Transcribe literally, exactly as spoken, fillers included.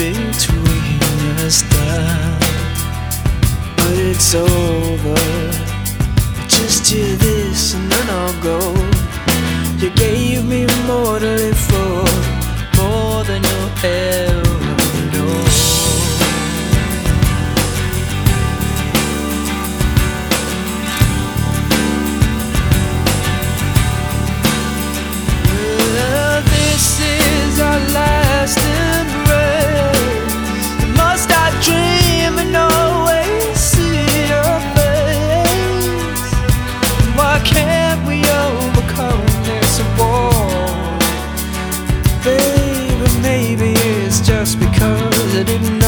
between us now, but it's over. Just hear this and then I'll go. You gave me more to live for, more than you'll ever know. Well, this is our last embrace. Must I dream and always see your face? Why can't we overcome this wall? Baby, maybe it's just because I didn't know